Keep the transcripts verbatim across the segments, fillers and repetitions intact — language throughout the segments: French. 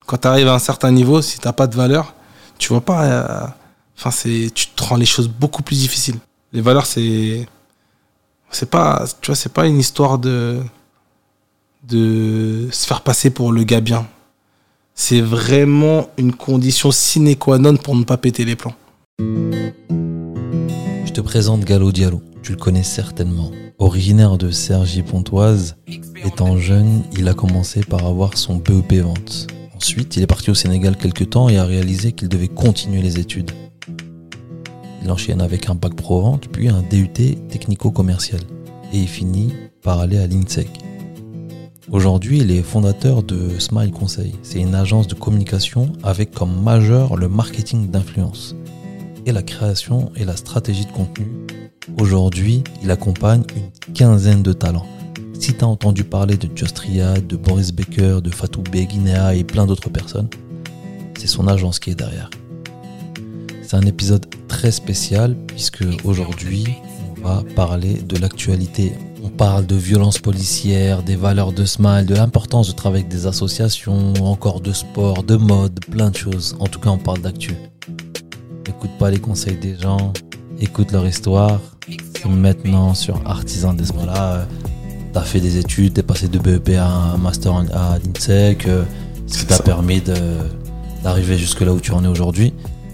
quand tu arrives à un certain niveau, si tu n'as pas de valeur, tu vois pas. Euh, enfin, c'est, tu te rends les choses beaucoup plus difficiles. Les valeurs, c'est, c'est pas, tu vois, c'est pas une histoire de, de se faire passer pour le gars bien. C'est vraiment une condition sine qua non pour ne pas péter les plombs. Je te présente Gallo Diallo. Tu le connais certainement. Originaire de Cergy-Pontoise, étant jeune, il a commencé par avoir son B E P vente. Ensuite, il est parti au Sénégal quelques temps et a réalisé qu'il devait continuer les études. Il enchaîne avec un bac pro vente, puis un D U T technico-commercial. Et il finit par aller à l'INSEC. Aujourd'hui, il est fondateur de Smile Conseil. C'est une agence de communication avec comme majeur le marketing d'influence et la création et la stratégie de contenu. Aujourd'hui, il accompagne une quinzaine de talents. Si tu as entendu parler de Just Riyad, de Boris Becker, de Fatou Beguinea et plein d'autres personnes, c'est son agence qui est derrière. C'est un épisode très spécial puisque aujourd'hui, on va parler de l'actualité. On parle de violences policières, des valeurs de Smile, de l'importance de travailler avec des associations, encore de sport, de mode, plein de choses. En tout cas, on parle d'actu. Écoute pas les conseils des gens, écoute leur histoire. C'est maintenant sur Artisan d'Esprit. Là, t'as fait des études, t'es passé de B E P à un master à l'INSEC, ce qui t'a permis de, d'arriver jusque là où tu en es aujourd'hui.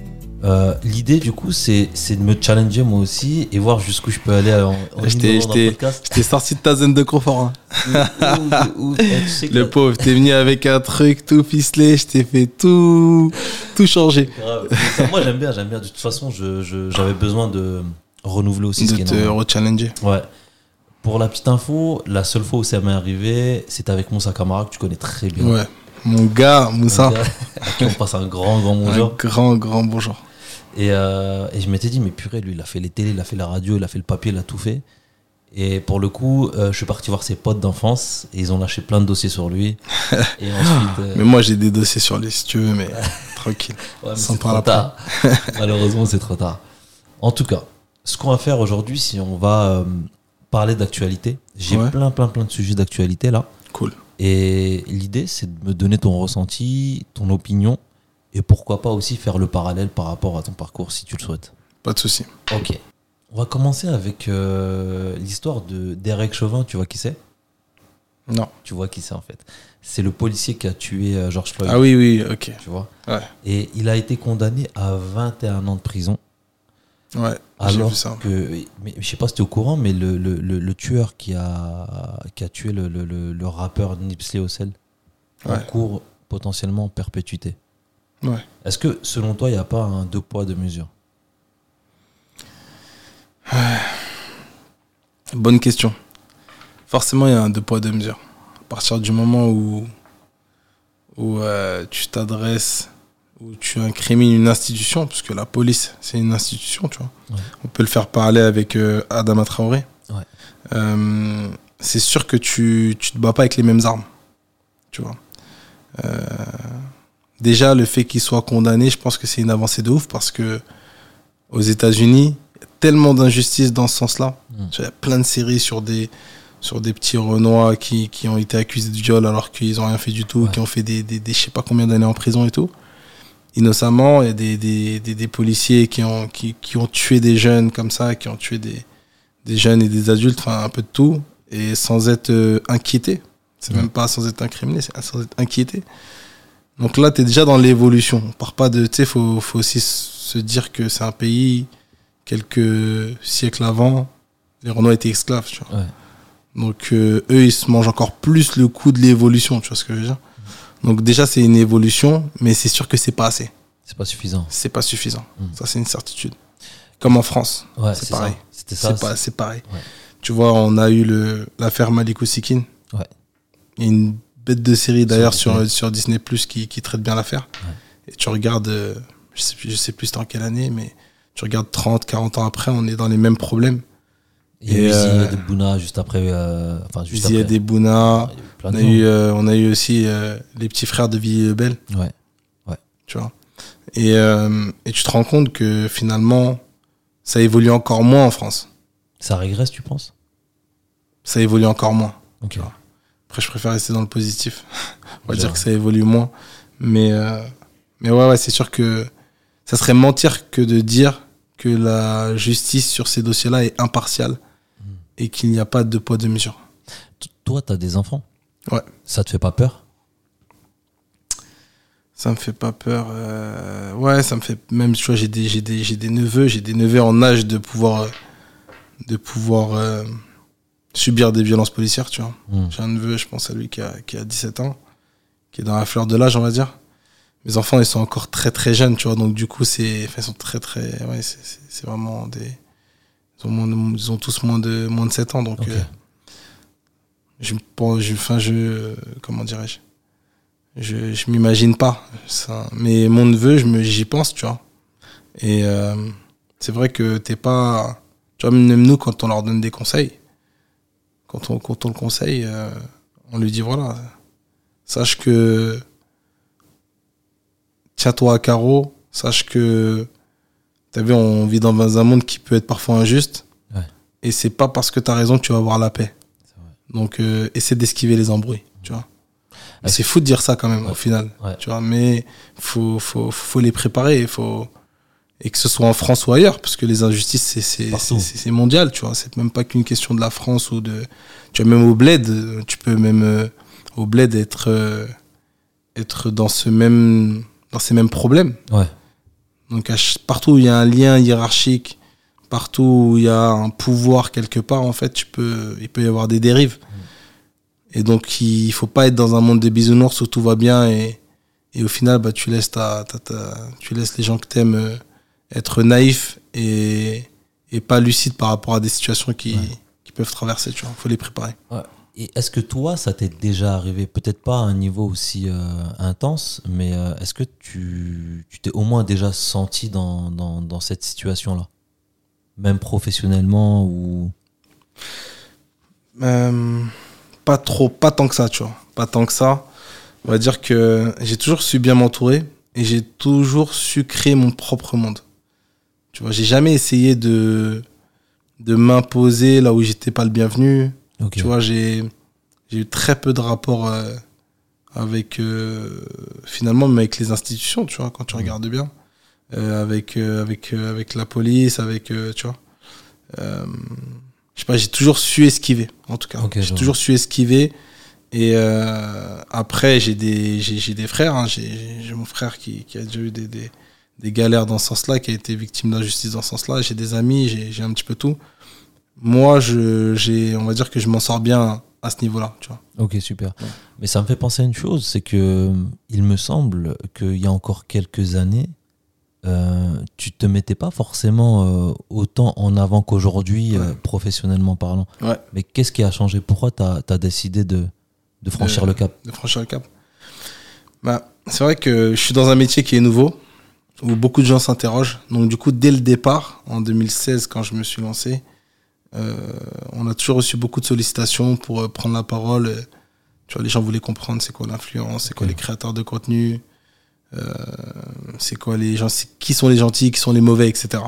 Euh, l'idée du coup c'est, c'est de me challenger moi aussi et voir jusqu'où je peux aller en, en je t'ai, je t'ai, je t'ai sorti de ta zone de confort hein. où, où, où, tu sais le pauvre, t'es venu avec un truc tout ficelé, je t'ai fait tout tout changer. Ça, moi j'aime bien, j'aime bien. De toute façon je, je, j'avais besoin de renouveler aussi de ce qui est te re-challenger. Ouais. Pour la petite info, la seule fois où ça m'est arrivé, c'était avec Moussa Camara que tu connais très bien. Ouais. Mon gars, Moussa. Mon gars, à qui on passe un grand grand bonjour. Un grand grand bonjour. Et, euh, et je m'étais dit, mais purée, lui, il a fait les télés, il a fait la radio, il a fait le papier, il a tout fait. Et pour le coup, euh, je suis parti voir ses potes d'enfance et ils ont lâché plein de dossiers sur lui. Et ensuite, euh... Mais moi, j'ai des dossiers sur lui, si tu veux, mais tranquille. Ouais, mais c'est trop tard. Malheureusement, c'est trop tard. En tout cas, ce qu'on va faire aujourd'hui, si on va euh, parler d'actualité, j'ai ouais. plein, plein, plein de sujets d'actualité là. Cool. Et l'idée, c'est de me donner ton ressenti, ton opinion. Et pourquoi pas aussi faire le parallèle par rapport à ton parcours si tu le souhaites. Pas de souci. Ok. On va commencer avec euh, l'histoire de Derek Chauvin. Tu vois qui c'est ? Non. Tu vois qui c'est en fait. C'est le policier qui a tué euh, George Floyd. Ah oui, oui, ok. Tu vois ? Ouais. Et il a été condamné à vingt et un ans de prison. Ouais, alors j'ai vu ça. Que, mais, je sais pas si tu es au courant, mais le, le, le, le tueur qui a, qui a tué le, le, le, le rappeur Nipsey Hussle ouais. court potentiellement en perpétuité. Ouais. Est-ce que, selon toi, il n'y a pas un deux poids, deux mesures ? Bonne question. Forcément, il y a un deux poids, deux mesures. À partir du moment où, où euh, tu t'adresses, où tu incrimines une institution, parce que la police, c'est une institution, tu vois. Ouais. On peut le faire parler avec euh, Adama Traoré. Ouais. Euh, c'est sûr que tu ne te bats pas avec les mêmes armes, tu vois. Euh, Déjà, le fait qu'il soit condamné, je pense que c'est une avancée de ouf parce que aux États-Unis, il y a tellement d'injustice dans ce sens-là. Mmh. Il y a plein de séries sur des, sur des petits Renois qui, qui ont été accusés de viol alors qu'ils n'ont rien fait du tout, ouais. qui ont fait des, des, des je sais pas combien d'années en prison et tout. Innocemment, il y a des, des, des, des policiers qui ont, qui, qui ont tué des jeunes comme ça, qui ont tué des, des jeunes et des adultes, enfin un peu de tout, et sans être euh, inquiétés. C'est mmh. même pas sans être incriminés, c'est sans être inquiétés. Donc là, tu es déjà dans l'évolution. On part pas de... Tu sais, il faut, faut aussi se dire que c'est un pays, quelques siècles avant, les Renois étaient esclaves, tu vois. Ouais. Donc euh, eux, ils se mangent encore plus le coup de l'évolution, tu vois ce que je veux dire. Mmh. Donc déjà, c'est une évolution, mais c'est sûr que c'est pas assez. C'est pas suffisant. C'est pas suffisant. Mmh. Ça, c'est une certitude. Comme en France, ouais, c'est, c'est pareil. Ça. C'était ça. C'est, c'est... Pas, c'est pareil. Ouais. Tu vois, on a eu le, l'affaire Malik Oussekine. Ouais. Il y a une bête de série d'ailleurs sur Disney, sur, sur Disney plus, qui, qui traite bien l'affaire. Ouais. Et tu regardes, euh, je sais, je sais plus c'était en quelle année, mais tu regardes trente, quarante ans après, on est dans les mêmes problèmes. Il y a eu Ziad euh, Bouna juste après. Euh, enfin, juste Ziad après. Bouna. On a, eu, euh, on a eu aussi euh, les petits frères de Villiers Lebel. Ouais. Ouais. Tu vois. Et, euh, et tu te rends compte que finalement, ça évolue encore moins en France. Ça régresse, tu penses ? Ça évolue encore moins. Ok. Après, je préfère rester dans le positif. On va Genre. dire que ça évolue moins. Mais, euh, mais ouais, ouais, c'est sûr que ça serait mentir que de dire que la justice sur ces dossiers-là est impartiale mmh. et qu'il n'y a pas de poids de mesure. Toi, t'as des enfants ? Ouais. Ça te fait pas peur ? Ça me fait pas peur. Euh... Ouais, ça me fait... Même, tu vois, j'ai des, j'ai des, j'ai des neveux, j'ai des neveux en âge de pouvoir, de pouvoir euh, subir des violences policières, tu vois. Mmh. J'ai un neveu, je pense à lui, qui a, qui a dix-sept ans, qui est dans la fleur de l'âge, on va dire. Mes enfants, ils sont encore très, très jeunes, tu vois. Donc, du coup, c'est... Enfin, ils sont très, très... Ouais, c'est, c'est, c'est vraiment des... Ils ont, moins de... ils ont tous moins de, moins de sept ans, donc... Okay. Euh... Je, je, enfin, je, comment dirais-je, je, je m'imagine pas ça. Mais mon neveu, je me, j'y pense, tu vois. Et euh, c'est vrai que t'es pas, tu vois, même nous, quand on leur donne des conseils, quand on, quand on le conseille, euh, on lui dit voilà, sache que tiens-toi à carreau, sache que t'as vu, on vit dans un monde qui peut être parfois injuste, ouais. Et c'est pas parce que t'as raison que tu vas avoir la paix. Donc, euh, essaie d'esquiver les embrouilles, tu vois. Mais c'est fou de dire ça quand même, ouais. Au final, ouais. Tu vois. Mais faut, faut, faut les préparer, il faut et que ce soit en France ou ailleurs, parce que les injustices, c'est, c'est, c'est, c'est, c'est mondial, tu vois. C'est même pas qu'une question de la France ou de, tu vois, même au bled, tu peux même euh, au bled être, euh, être dans ce même, dans ces mêmes problèmes. Ouais. Donc, à, partout où il y a un lien hiérarchique, partout où il y a un pouvoir quelque part, en fait, tu peux, il peut y avoir des dérives. Mmh. Et donc, il faut pas être dans un monde de bisounours où tout va bien et, et au final, bah, tu laisses ta, ta, ta, tu laisses les gens que t'aimes euh, être naïfs et, et pas lucides par rapport à des situations qui, ouais. qui peuvent traverser, tu vois. Faut les préparer. Ouais. Et est-ce que toi, ça t'est déjà arrivé, peut-être pas à un niveau aussi euh, intense, mais euh, est-ce que tu, tu t'es au moins déjà senti dans, dans, dans cette situation-là ? Même professionnellement ou euh, pas trop, pas tant que ça, tu vois. Pas tant que ça. On va dire que j'ai toujours su bien m'entourer et j'ai toujours su créer mon propre monde. Tu vois, j'ai jamais essayé de, de m'imposer là où j'étais pas le bienvenu. Okay. Tu vois, j'ai, j'ai eu très peu de rapports euh, avec, euh, finalement, même avec les institutions, tu vois, quand tu mmh. regardes bien. Euh, avec euh, avec euh, avec la police, avec euh, tu vois, euh, je sais pas, j'ai toujours su esquiver, en tout cas. Okay, j'ai toujours su esquiver. Et euh, après, j'ai des j'ai, j'ai des frères, hein, j'ai, j'ai mon frère qui qui a déjà eu des des des galères dans ce sens-là, qui a été victime d'injustice dans ce sens-là. J'ai des amis, j'ai j'ai un petit peu tout. Moi, je j'ai, on va dire que je m'en sors bien à ce niveau-là, tu vois. Ok, super. Ouais. Mais ça me fait penser à une chose, c'est que il me semble qu'il y a encore quelques années. Euh, tu te mettais pas forcément euh, autant en avant qu'aujourd'hui, ouais. euh, professionnellement parlant. Ouais. Mais qu'est-ce qui a changé ? Pourquoi tu as décidé de, de franchir de, le cap ? De franchir le cap. Bah, c'est vrai que je suis dans un métier qui est nouveau, où beaucoup de gens s'interrogent. Donc du coup, dès le départ, en deux mille seize, quand je me suis lancé, euh, on a toujours reçu beaucoup de sollicitations pour euh, prendre la parole. Et, tu vois, les gens voulaient comprendre c'est quoi l'influence, c'est okay. quoi les créateurs de contenu. Euh, c'est quoi les gens, c'est qui sont les gentils, qui sont les mauvais, et cetera.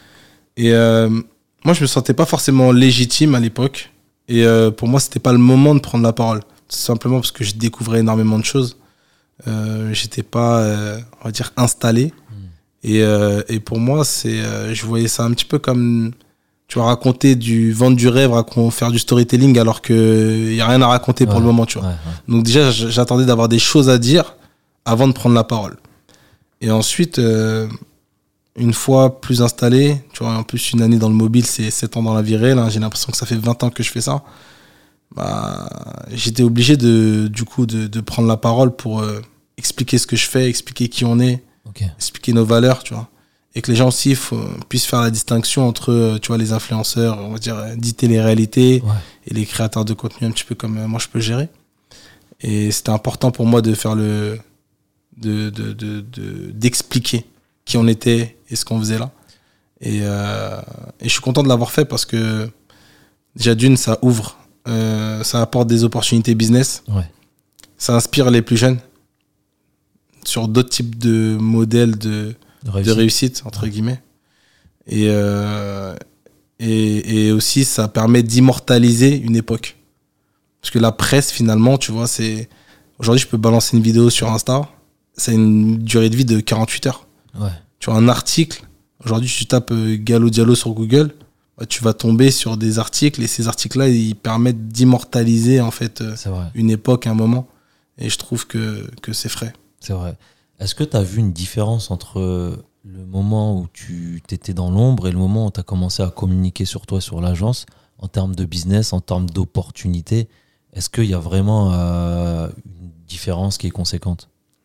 Et euh, moi, je me sentais pas forcément légitime à l'époque. Et euh, pour moi, c'était pas le moment de prendre la parole. Tout simplement parce que je découvrais énormément de choses. Euh, j'étais pas, euh, on va dire, installé. Mmh. Et, euh, et pour moi, c'est, euh, je voyais ça un petit peu comme, tu vas raconter du, vendre du rêve, raconter, faire du storytelling, alors qu'il y a rien à raconter ouais, pour le moment, tu vois. Ouais, ouais. Donc déjà, j'attendais d'avoir des choses à dire avant de prendre la parole. Et ensuite, euh, une fois plus installé, tu vois, en plus une année dans le mobile, c'est sept ans dans la vie réelle, hein, j'ai l'impression que ça fait vingt ans que je fais ça. Bah, j'étais obligé de, du coup, de, de prendre la parole pour euh, expliquer ce que je fais, expliquer qui on est, okay. expliquer nos valeurs, tu vois. Et que les gens aussi faut, puissent faire la distinction entre, tu vois, les influenceurs, on va dire, dits télé-réalité, ouais. et les créateurs de contenu un petit peu comme euh, moi je peux gérer. Et c'était important pour moi de faire le... De, de, de, de, d'expliquer qui on était et ce qu'on faisait là. Et, euh, et je suis content de l'avoir fait parce que déjà d'une, ça ouvre, euh, ça apporte des opportunités business, ouais. ça inspire les plus jeunes sur d'autres types de modèles de, de, réussite. de réussite, entre ouais. guillemets. Et, euh, et, et aussi, ça permet d'immortaliser une époque. Parce que la presse, finalement, tu vois, c'est... Aujourd'hui, je peux balancer une vidéo sur Insta. ça a une durée de vie de quarante-huit heures. Ouais. Tu vois, un article, aujourd'hui, tu tapes euh, Gallo Diallo sur Google, bah, tu vas tomber sur des articles et ces articles-là, ils permettent d'immortaliser en fait euh, une époque, un moment. Et je trouve que, que c'est frais. C'est vrai. Est-ce que tu as vu une différence entre le moment où tu étais dans l'ombre et le moment où tu as commencé à communiquer sur toi, sur l'agence, en termes de business, en termes d'opportunités? Est-ce qu'il y a vraiment euh, une différence qui est conséquente?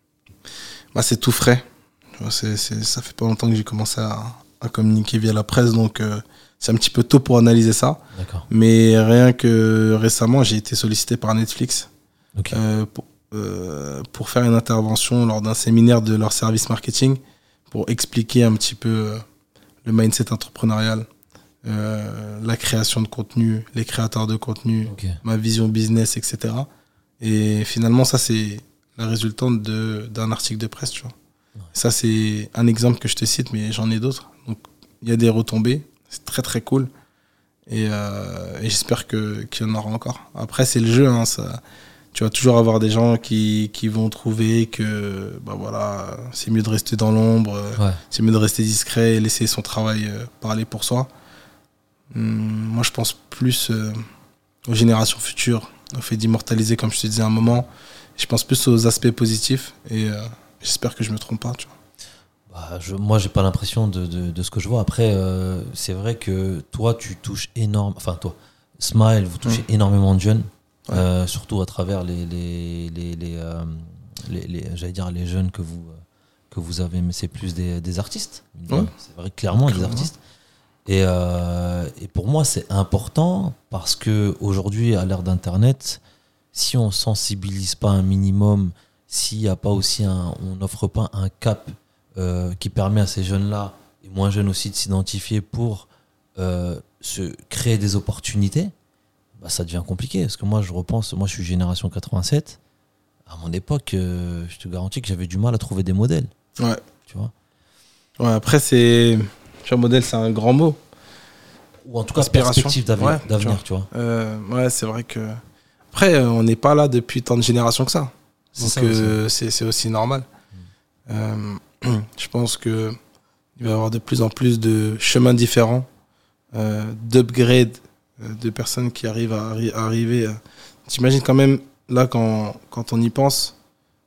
Bah, c'est tout frais. C'est, c'est, ça fait pas longtemps que j'ai commencé à, à communiquer via la presse, donc euh, c'est un petit peu tôt pour analyser ça. D'accord. Mais rien que récemment, j'ai été sollicité par Netflix okay. euh, pour, euh, pour faire une intervention lors d'un séminaire de leur service marketing pour expliquer un petit peu le mindset entrepreneurial, euh, la création de contenu, les créateurs de contenu, okay. ma vision business, et cetera. Et finalement, ça, c'est la résultante de, d'un article de presse, tu vois. Ouais. Ça, c'est un exemple que je te cite, mais j'en ai d'autres. Donc, il y a des retombées. C'est très, très cool. Et, euh, et j'espère que, qu'il y en aura encore. Après, c'est le jeu, hein, ça... Tu vas toujours avoir des gens qui, qui vont trouver que bah voilà, c'est mieux de rester dans l'ombre, ouais. c'est mieux de rester discret et laisser son travail euh, parler pour soi. Hum, moi, je pense plus euh, aux générations futures, au fait d'immortaliser, comme je te disais à un moment. Je pense plus aux aspects positifs et euh, j'espère que je ne me trompe pas. Tu vois. Bah, je, moi, j'ai pas l'impression de, de, de ce que je vois. Après, euh, c'est vrai que toi, tu touches énormément. Enfin, toi, Smile, vous touchez mmh. énormément de jeunes. Ouais. Euh, surtout à travers les les les les, euh, les, les j'allais dire les jeunes que vous euh, que vous avez, mais c'est plus des, des artistes. Ouais. C'est vrai, clairement, clairement des artistes. Et euh, et pour moi c'est important parce que aujourd'hui à l'ère d'internet, si on sensibilise pas un minimum, s'il y a pas aussi un, on n'offre pas un cap euh, qui permet à ces jeunes là et moins jeunes aussi de s'identifier pour euh, se créer des opportunités. Bah, ça devient compliqué, parce que moi je repense, moi je suis génération quatre-vingt-sept, à mon époque, euh, je te garantis que j'avais du mal à trouver des modèles. Ouais. Tu vois. Ouais, après c'est, tu vois, modèle c'est un grand mot. Ou en tout cas perspective d'avenir, ouais, d'avenir tu vois. Tu vois. Euh, ouais, c'est vrai que après on n'est pas là depuis tant de générations que ça, c'est donc ça euh, c'est, c'est aussi normal. Mmh. Euh, je pense que il va y avoir de plus en plus de chemins différents, euh, d'upgrade. De personnes qui arrivent à, à arriver. À... T'imagines quand même, là, quand, quand on y pense,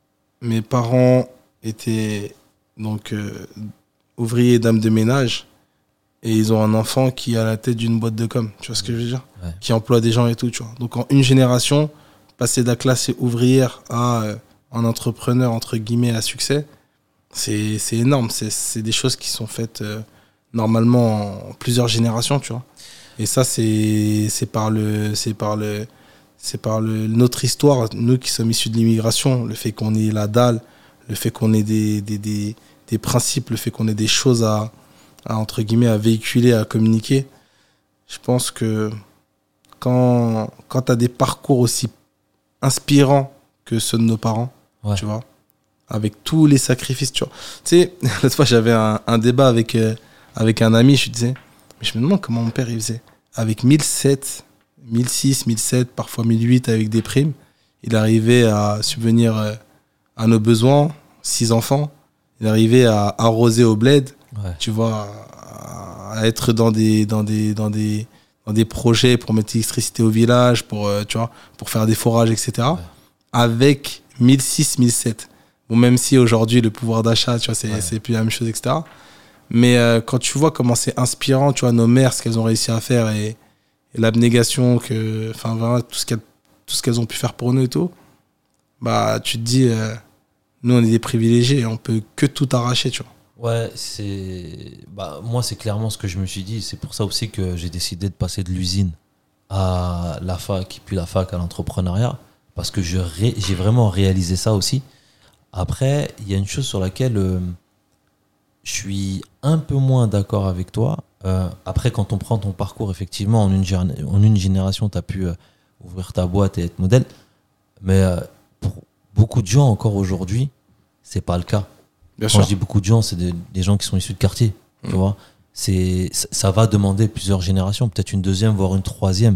mes parents étaient donc euh, ouvriers et dames de ménage et ils ont un enfant qui est à la tête d'une boîte de com, tu vois ce que je veux dire, ouais. Qui emploie des gens et tout, tu vois. Donc en une génération, passer de la classe ouvrière à euh, un entrepreneur, entre guillemets, à succès, c'est, c'est énorme. C'est, c'est des choses qui sont faites euh, normalement en plusieurs générations, tu vois. Et ça, c'est, c'est par, le, c'est par, le, c'est par le, notre histoire, nous qui sommes issus de l'immigration, le fait qu'on ait la dalle, le fait qu'on ait des, des, des, des principes, le fait qu'on ait des choses à, à, entre guillemets, à véhiculer, à communiquer. Je pense que quand, quand tu as des parcours aussi inspirants que ceux de nos parents, ouais. Tu vois, avec tous les sacrifices, tu vois. Tu sais, l'autre fois, j'avais un, un débat avec, euh, avec un ami, je lui disais, mais je me demande comment mon père il faisait. Avec mille sept, mille six, mille sept, parfois mille huit avec des primes, il arrivait à subvenir à nos besoins, six enfants. Il arrivait à arroser au bled, ouais. Tu vois, à être dans des, dans des, dans des, dans des projets pour mettre l'électricité au village, pour, tu vois, pour faire des forages, et cetera. Ouais. Avec mille six, mille sept. Bon, même si aujourd'hui, le pouvoir d'achat, tu vois, c'est, ouais. c'est plus la même chose, et cetera. Mais euh, quand tu vois comment c'est inspirant, tu vois, nos mères, ce qu'elles ont réussi à faire et, et l'abnégation, que, enfin, voilà, tout ce qu'elles, tout ce qu'elles ont pu faire pour nous et tout, bah, tu te dis, euh, nous, on est des privilégiés, on peut que tout arracher, tu vois. Ouais, c'est, bah, moi, c'est clairement ce que je me suis dit. C'est pour ça aussi que j'ai décidé de passer de l'usine à la fac, puis la fac à l'entrepreneuriat, parce que je ré... j'ai vraiment réalisé ça aussi. Après, il y a une chose sur laquelle euh, je suis un peu moins d'accord avec toi. Euh, après, quand on prend ton parcours, effectivement, en une, gér- en une génération, tu as pu euh, ouvrir ta boîte et être modèle. Mais euh, pour beaucoup de gens, encore aujourd'hui, c'est pas le cas. Bien quand sûr. Je dis beaucoup de gens, c'est des, des gens qui sont issus de quartier. Mmh. Tu vois, c'est, ça va demander plusieurs générations, peut-être une deuxième, voire une troisième.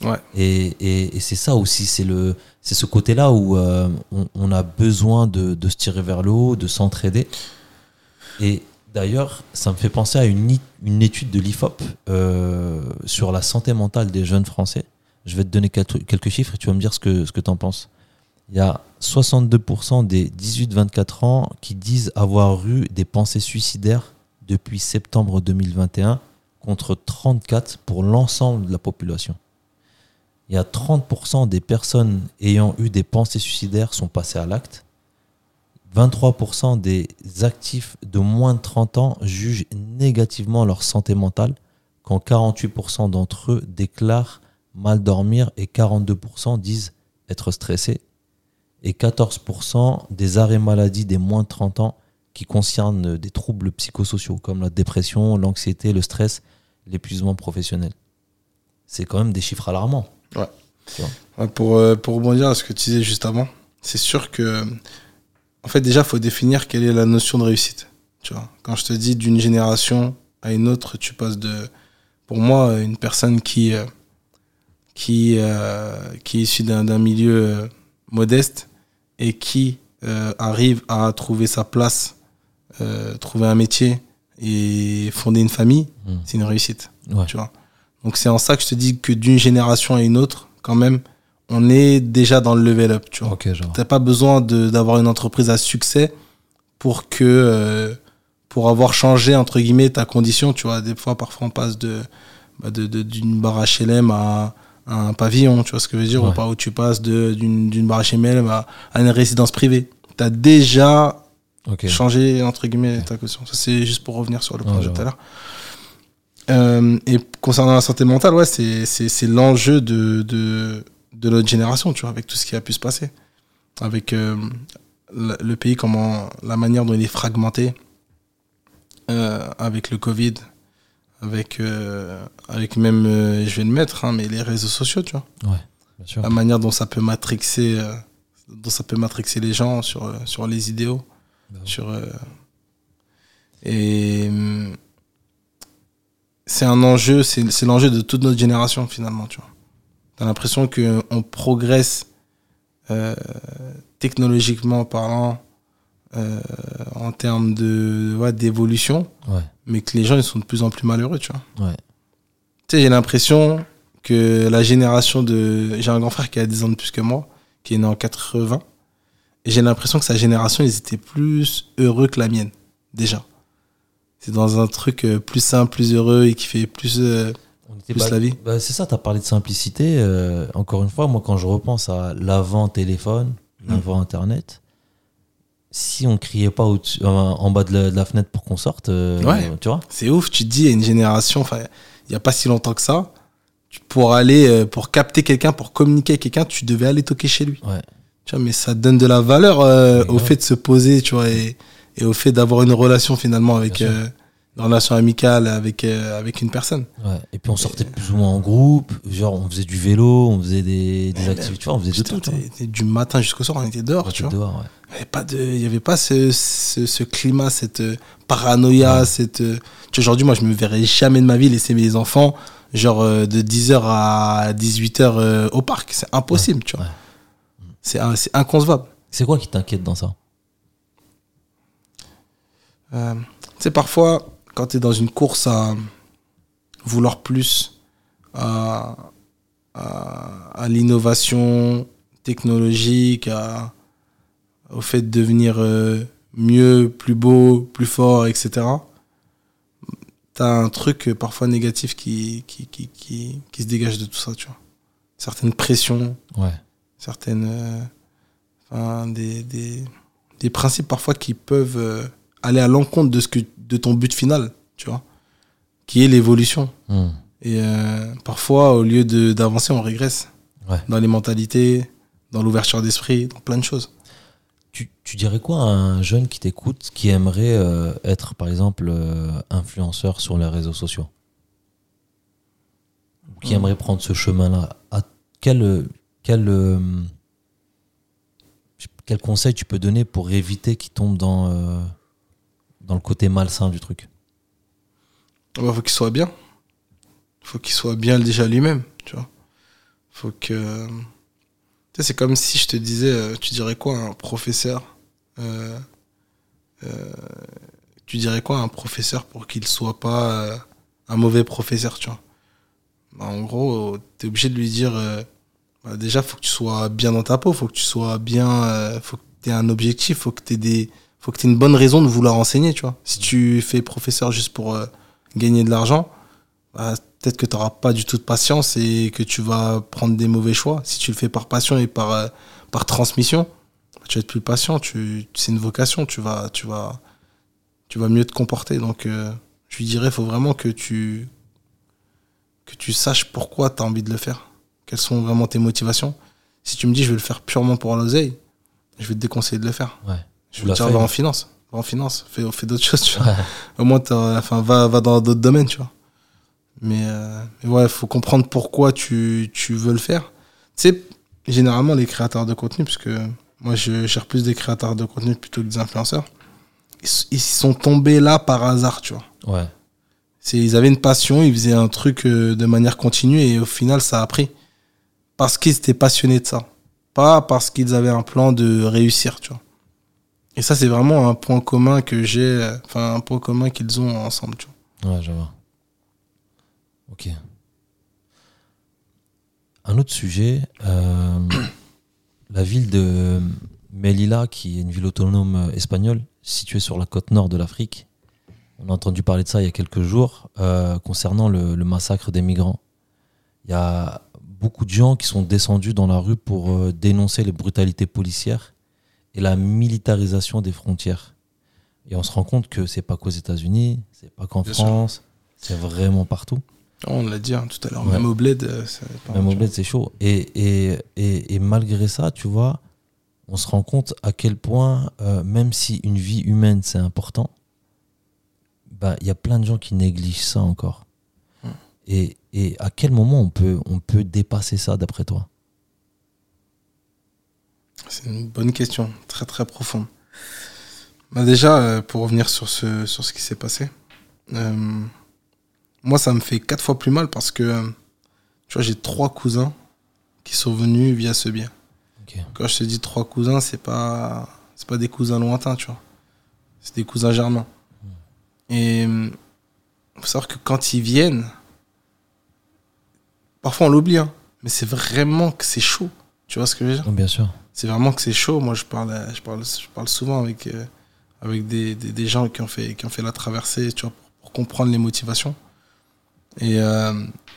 Ouais. Et, et, et c'est ça aussi, c'est, le, c'est ce côté-là où euh, on, on a besoin de, de se tirer vers le haut, de s'entraider. Et d'ailleurs, ça me fait penser à une, une étude de l'I F O P euh, sur la santé mentale des jeunes Français. Je vais te donner quelques, quelques chiffres et tu vas me dire ce que, ce que tu en penses. Il y a soixante-deux pour cent des dix-huit vingt-quatre ans qui disent avoir eu des pensées suicidaires depuis septembre deux mille vingt et un, contre trente-quatre pour l'ensemble de la population. Il y a trente pour cent des personnes ayant eu des pensées suicidaires sont passées à l'acte. vingt-trois pour cent des actifs de moins de trente ans jugent négativement leur santé mentale, quand quarante-huit pour cent d'entre eux déclarent mal dormir et quarante-deux pour cent disent être stressés. Et quatorze pour cent des arrêts maladie des moins de trente ans qui concernent des troubles psychosociaux comme la dépression, l'anxiété, le stress, l'épuisement professionnel. C'est quand même des chiffres alarmants. Ouais. Ouais, pour, euh, pour rebondir à ce que tu disais juste avant, c'est sûr que, en fait, déjà, il faut définir quelle est la notion de réussite. Tu vois, quand je te dis d'une génération à une autre, tu passes de, pour moi, une personne qui, euh, qui, euh, qui est issue d'un, d'un milieu euh, modeste et qui euh, arrive à trouver sa place, euh, trouver un métier et fonder une famille, mmh. c'est une réussite. Ouais. Tu vois. Donc c'est en ça que je te dis que d'une génération à une autre, quand même, on est déjà dans le level up. Tu vois. Okay, genre. T'as pas besoin de, d'avoir une entreprise à succès pour que euh, pour avoir changé entre guillemets ta condition. Tu vois, des fois, parfois, on passe de, bah de, de d'une barre H L M à, à un pavillon. Tu vois ce que je veux dire, ouais. Ou où tu passes de, d'une, d'une barre H L M à, à une résidence privée. T'as déjà okay. changé entre guillemets okay. ta condition. Ça c'est juste pour revenir sur le projet ouais, tout à l'heure. Euh, et concernant la santé mentale, ouais, c'est, c'est, c'est l'enjeu de, de, de notre génération, tu vois, avec tout ce qui a pu se passer. Avec euh, le, le pays, comment, la manière dont il est fragmenté, euh, avec le Covid, avec, euh, avec même, euh, je vais le mettre, hein, mais les réseaux sociaux, tu vois. Ouais, bien sûr. La manière dont ça peut matrixer, euh, dont ça peut matrixer les gens sur, euh, sur les idéaux. Ben oui. Sur, euh, et. Euh, c'est un enjeu, c'est, c'est l'enjeu de toute notre génération finalement, tu vois. T'as l'impression qu'on progresse euh, technologiquement parlant euh, en termes de, ouais, d'évolution, ouais. mais que les gens ils sont de plus en plus malheureux, tu vois. Ouais. Tu sais, j'ai l'impression que la génération de... J'ai un grand frère qui a dix ans de plus que moi, qui est né en quatre-vingts, et j'ai l'impression que sa génération, ils étaient plus heureux que la mienne, déjà. C'est dans un truc plus simple, plus heureux et qui fait plus, euh, plus bah, la vie. Bah c'est ça, tu as parlé de simplicité. Euh, encore une fois, moi, quand je repense à l'avant téléphone, l'avant mmh. Internet, si on criait pas au en bas de la, de la fenêtre pour qu'on sorte, euh, ouais, tu vois. C'est ouf, tu te dis, il y a une génération, il n'y a pas si longtemps que ça, pour aller, pour capter quelqu'un, pour communiquer avec quelqu'un, tu devais aller toquer chez lui. Ouais. Tu vois, mais ça donne de la valeur euh, au fait de se poser, tu vois, et, et au fait d'avoir une relation finalement avec euh, une relation amicale avec euh, avec une personne. Ouais. Et puis on sortait et... plus ou moins en groupe, genre on faisait du vélo, on faisait des, des activités, tu vois, on faisait de tout. T'es, du matin jusqu'au soir, on était dehors, on tu était vois. Dehors, ouais. Il n'y avait pas de, il y avait pas ce, ce ce climat, cette paranoïa, ouais. cette. Tu vois, aujourd'hui, moi, je me verrais jamais de ma vie laisser mes enfants genre euh, de dix heures à dix-huit heures euh, au parc, c'est impossible, ouais. tu vois. Ouais. C'est c'est inconcevable. C'est quoi qui t'inquiète dans ça? Euh, tu sais, parfois, quand tu es dans une course à vouloir plus, à, à, à l'innovation technologique, à, au fait de devenir euh, mieux, plus beau, plus fort, et cetera, tu as un truc euh, parfois négatif qui, qui, qui, qui, qui se dégage de tout ça, tu vois. Certaines pressions, ouais. certaines... Euh, enfin, des, des, des principes parfois qui peuvent... Euh, aller à l'encontre de ce que de ton but final, tu vois, qui est l'évolution. Mmh. Et euh, parfois, au lieu de d'avancer, on régresse ouais. dans les mentalités, dans l'ouverture d'esprit, dans plein de choses. Tu, tu dirais quoi à un jeune qui t'écoute, qui aimerait euh, être, par exemple, euh, influenceur sur les réseaux sociaux, qui mmh. aimerait prendre ce chemin-là? À quel quel euh, quel conseil tu peux donner pour éviter qu'il tombe dans euh, dans le côté malsain du truc? Il bah, faut qu'il soit bien. Il faut qu'il soit bien déjà lui-même, tu vois. Faut que... Tu sais, c'est comme si je te disais, euh, tu dirais quoi à un professeur euh, euh, Tu dirais quoi à un professeur pour qu'il soit pas euh, un mauvais professeur, tu vois. Bah, en gros, t'es obligé de lui dire... Euh, bah, déjà, faut que tu sois bien dans ta peau, faut que tu sois bien... Euh, faut que tu aies un objectif, faut que tu aies des... faut que tu aies une bonne raison de vouloir enseigner, tu vois. Si tu fais professeur juste pour euh, gagner de l'argent, bah, peut-être que tu n'auras pas du tout de patience et que tu vas prendre des mauvais choix. Si tu le fais par passion et par, euh, par transmission, bah, tu vas être plus patient. Tu, c'est une vocation, tu vas, tu vas, tu vas mieux te comporter. Donc, euh, je lui dirais, il faut vraiment que tu, que tu saches pourquoi tu as envie de le faire. Quelles sont vraiment tes motivations. Si tu me dis, je vais le faire purement pour l'oseille, je vais te déconseiller de le faire. Ouais. Je vais te dire, va en finance. Va en finance. Fais, fais d'autres choses, tu vois. Ouais. Au moins, enfin, va, va dans d'autres domaines, tu vois. Mais, euh, mais ouais, il faut comprendre pourquoi tu, tu veux le faire. Tu sais, généralement, les créateurs de contenu, parce que moi, je gère plus des créateurs de contenu plutôt que des influenceurs, ils, ils sont tombés là par hasard, tu vois. Ouais. C'est, ils avaient une passion, ils faisaient un truc euh, de manière continue et au final, ça a pris. Parce qu'ils étaient passionnés de ça. Pas parce qu'ils avaient un plan de réussir, tu vois. Et ça, c'est vraiment un point commun que j'ai, enfin, un point commun qu'ils ont ensemble, tu vois. Ouais, je vois. Ok. Un autre sujet, euh, la ville de Melilla, qui est une ville autonome espagnole, située sur la côte nord de l'Afrique. On a entendu parler de ça il y a quelques jours, euh, concernant le, le massacre des migrants. Il y a beaucoup de gens qui sont descendus dans la rue pour euh, dénoncer les brutalités policières et la militarisation des frontières. Et on se rend compte que c'est pas qu'aux États-Unis, c'est pas qu'en Bien France, sûr. C'est vraiment partout. On l'a dit hein, tout à l'heure, ouais. Même au bled, c'est pas Même au bled, c'est chaud. Et, et, et, et malgré ça, tu vois, on se rend compte à quel point, euh, même si une vie humaine, c'est important, bah, y a plein de gens qui négligent ça encore. Hum. Et, et à quel moment on peut, on peut dépasser ça, d'après toi ? C'est une bonne question, très très profonde. Bah déjà, euh, pour revenir sur ce, sur ce qui s'est passé, euh, moi ça me fait quatre fois plus mal parce que euh, tu vois, j'ai trois cousins qui sont venus via ce biais. Okay. Quand je te dis trois cousins, c'est pas, c'est pas des cousins lointains, tu vois. C'est des cousins germains. Mmh. Et il faut savoir que quand ils viennent, parfois on l'oublie, hein, mais c'est vraiment que c'est chaud. Tu vois ce que je veux dire ? Oh, bien sûr. C'est vraiment que c'est chaud. Moi, je parle, je parle, je parle souvent avec, euh, avec des, des, des gens qui ont, fait, qui ont fait la traversée, tu vois, pour, pour comprendre les motivations. Et euh,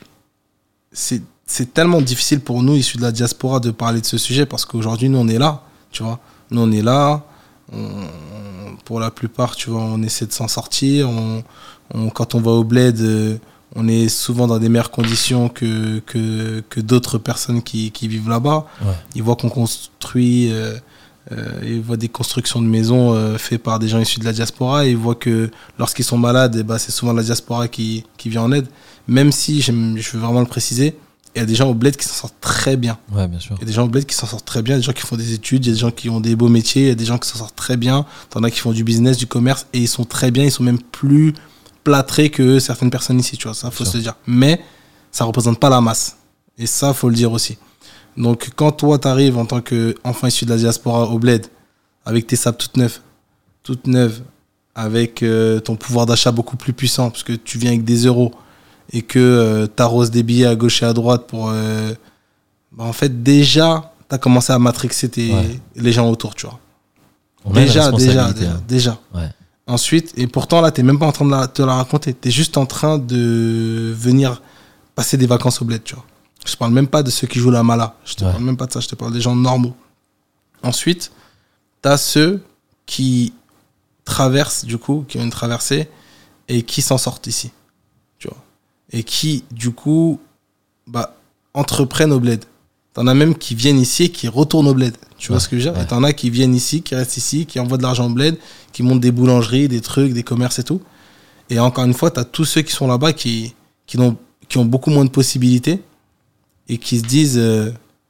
c'est, c'est tellement difficile pour nous, issus de la diaspora, de parler de ce sujet parce qu'aujourd'hui, nous, on est là, tu vois. Nous, on est là. On, on, pour la plupart, tu vois, on essaie de s'en sortir. On, on, quand on va au bled, euh, on est souvent dans des meilleures conditions que, que, que d'autres personnes qui, qui vivent là-bas. Ouais. Ils voient qu'on construit, euh, euh, ils voient des constructions de maisons euh, faites par des gens issus de la diaspora. Et ils voient que lorsqu'ils sont malades, eh ben, c'est souvent la diaspora qui, qui vient en aide. Même si, j'aime, je veux vraiment le préciser, il y a des gens au bled qui s'en sortent très bien. Ouais, bien sûr. Il y a des gens au bled qui s'en sortent très bien, des gens qui font des études, il y a des gens qui ont des beaux métiers, il y a des gens qui s'en sortent très bien. T'en as qui font du business, du commerce, et ils sont très bien, ils sont même plus plâtrés que certaines personnes ici, tu vois, ça faut se le dire. Mais ça représente pas la masse. Et ça, faut le dire aussi. Donc, quand toi, t'arrives en tant qu'enfant issu de la diaspora au bled, avec tes sables toutes neuves, toutes neuves, avec euh, ton pouvoir d'achat beaucoup plus puissant, parce que tu viens avec des euros, et que euh, t'arroses des billets à gauche et à droite pour... Euh, bah, en fait, déjà, t'as commencé à matrixer tes, ouais. les gens autour, tu vois. On déjà, déjà, déjà, hein. déjà. Ouais. Ensuite, et pourtant là, t'es même pas en train de la, te la raconter. T'es juste en train de venir passer des vacances au bled, tu vois. Je te parle même pas de ceux qui jouent la mala. Je te ouais. parle même pas de ça. Je te parle des gens normaux. Ensuite, t'as ceux qui traversent, du coup, qui ont une traversée et qui s'en sortent ici, tu vois. Et qui, du coup, bah, entreprennent au bled. T'en as même qui viennent ici et qui retournent au bled. Tu vois ouais, ce que je veux dire ? Ouais. Et t'en as qui viennent ici, qui restent ici, qui envoient de l'argent au bled, qui montent des boulangeries, des trucs, des commerces et tout. Et encore une fois, t'as tous ceux qui sont là-bas qui, qui, ont, qui ont beaucoup moins de possibilités et qui se disent euh,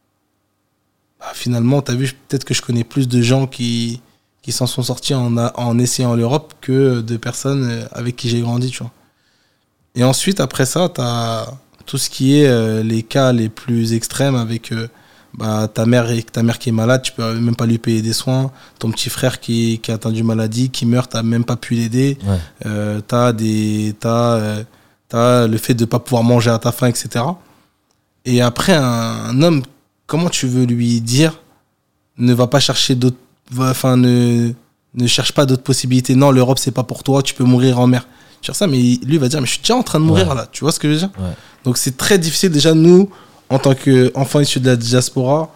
bah, finalement, t'as vu, peut-être que je connais plus de gens qui, qui s'en sont sortis en, en essayant l'Europe que de personnes avec qui j'ai grandi, tu vois. Et ensuite, après ça, t'as, tout ce qui est euh, les cas les plus extrêmes avec euh, bah, ta mère et ta mère qui est malade, tu peux même pas lui payer des soins, ton petit frère qui, qui a atteint d'une maladie, qui meurt, t'as même pas pu l'aider, Ouais. euh, t'as des t'as euh, t'as le fait de pas pouvoir manger à ta faim, et cetera. Et après un, un homme, comment tu veux lui dire ne va pas chercher d'autres, enfin ne ne cherche pas d'autres possibilités. Non, l'Europe c'est pas pour toi, tu peux mourir en mer. Tu vois ça, mais lui il va dire mais je suis déjà en train de mourir Ouais. là. Tu vois ce que je veux dire? Ouais. Donc c'est très difficile déjà nous en tant qu'enfants issus de la diaspora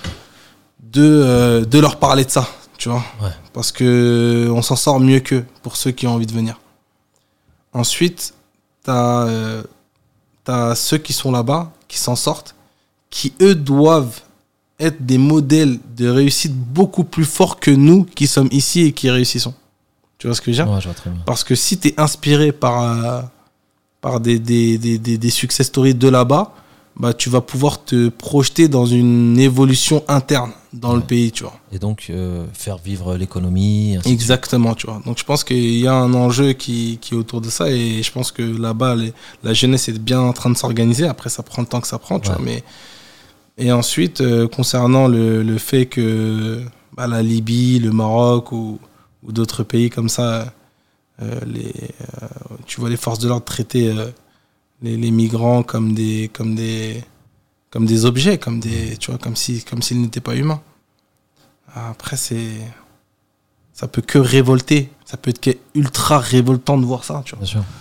de euh, de leur parler de ça, tu vois, Ouais. parce que on s'en sort mieux qu'eux pour ceux qui ont envie de venir. Ensuite, t'as euh, t'as ceux qui sont là-bas, qui s'en sortent, qui eux doivent être des modèles de réussite beaucoup plus forts que nous qui sommes ici et qui réussissons. Tu vois ce que je veux dire? Ouais, je vois très bien. Parce que si tu es inspiré par, euh, par des, des, des, des, des success stories de là-bas, bah, tu vas pouvoir te projeter dans une évolution interne dans Ouais. le pays, tu vois. Et donc, euh, faire vivre l'économie. ainsi de suite. Exactement, tu vois. Donc je pense qu'il y a un enjeu qui, qui est autour de ça et je pense que là-bas, les, la jeunesse est bien en train de s'organiser. Après, ça prend le temps que ça prend, tu Ouais. vois. Mais... Et ensuite, euh, concernant le, le fait que bah, la Libye, le Maroc ou, ou d'autres pays comme ça, euh, les, euh, tu vois les forces de l'ordre traiter euh, les, les migrants comme des, comme des, comme des objets, comme des, tu vois, comme si, comme s'ils n'étaient pas humains. Après, c'est, ça peut que révolter, ça peut être que ultra révoltant de voir ça, tu vois. Bien sûr.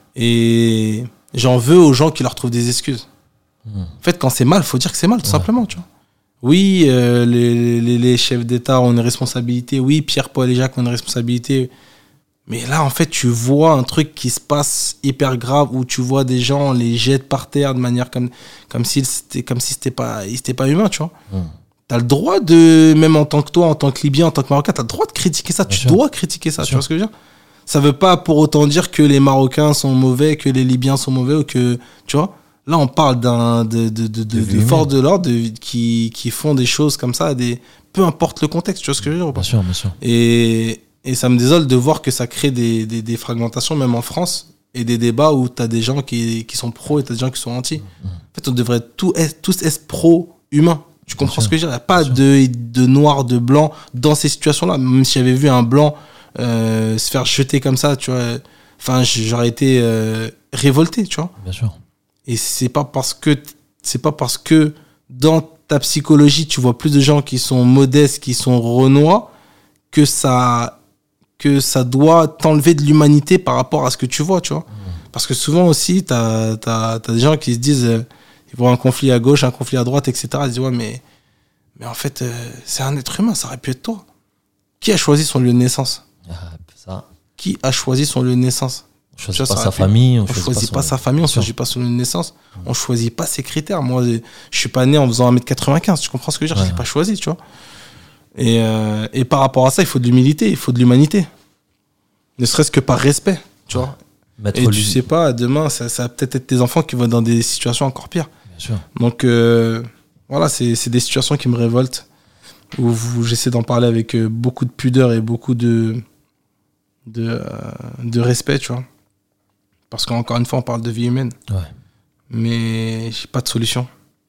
Et j'en veux aux gens qui leur trouvent des excuses. Mmh. En fait, quand c'est mal, il faut dire que c'est mal, tout Ouais. simplement, tu vois. Oui, euh, les, les, les chefs d'État ont une responsabilité. Oui, Pierre, Paul et Jacques ont une responsabilité. Mais là, en fait, tu vois un truc qui se passe hyper grave où tu vois des gens, on les jette par terre de manière comme, comme si c'était, comme si c'était pas, ils étaient pas humains, tu vois. Mmh. T'as le droit de, même en tant que toi, en tant que Libyen, en tant que Marocain, t'as le droit de critiquer ça. Bien tu sûr. dois critiquer ça, Bien tu sûr. vois ce que je veux dire? Ça veut pas pour autant dire que les Marocains sont mauvais, que les Libyens sont mauvais ou que, tu vois. Là, on parle d'un, de, de, de, de, De de vie forces humaine. de l'ordre de- qui, qui font des choses comme ça, des, peu importe le contexte, tu vois ce que je veux dire ou pas? Bien sûr, bien sûr. Et, et ça me désole de voir que ça crée des, des, des fragmentations, même en France, et des débats où tu as des gens qui, qui sont pro et tu as des gens qui sont anti. Mmh. En fait, on devrait tout être, tous être pro-humains. Tu comprends sûr. ce que je veux dire? Il n'y a pas Bien de, de noir, de blanc dans ces situations-là. Même si j'avais vu un blanc euh, se faire jeter comme ça, tu vois, enfin, j'aurais été euh, révolté, tu vois. Bien sûr. Et c'est pas parce que c'est pas parce que dans ta psychologie tu vois plus de gens qui sont modestes, qui sont renois, que ça que ça doit t'enlever de l'humanité par rapport à ce que tu vois, tu vois. Mmh. Parce que souvent aussi t'as t'as t'as des gens qui se disent euh, ils voient un conflit à gauche, un conflit à droite, et cetera. Ils se disent ouais mais mais en fait euh, c'est un être humain, ça aurait pu être toi. Qui a choisi son lieu de naissance? Ah, ça. Qui a choisi son lieu de naissance? On choisit Tu vois, pas ça sa aurait pu- famille, on, On choisit, choisit pas, son- sa famille, on Bien sûr. choisit pas son lieu de naissance, on choisit pas ses critères. Moi, je je suis pas né en faisant un mètre quatre-vingt-quinze, tu comprends ce que je veux dire? Ouais. Je l'ai pas choisi, tu vois. Et, euh, et par rapport à ça, il faut de l'humilité, il faut de l'humanité. Ne serait-ce que par respect, tu vois. Mettre Et tu lui- sais pas, demain, ça, ça va peut-être être tes enfants qui vont être dans des situations encore pires. Bien sûr. Donc, euh, voilà, c'est c'est des situations qui me révoltent, où, où j'essaie d'en parler avec euh, beaucoup de pudeur et beaucoup de, de, euh, de respect, tu vois. Parce qu'encore une fois, on parle de vie humaine. Ouais. Mais j'ai pas de solution.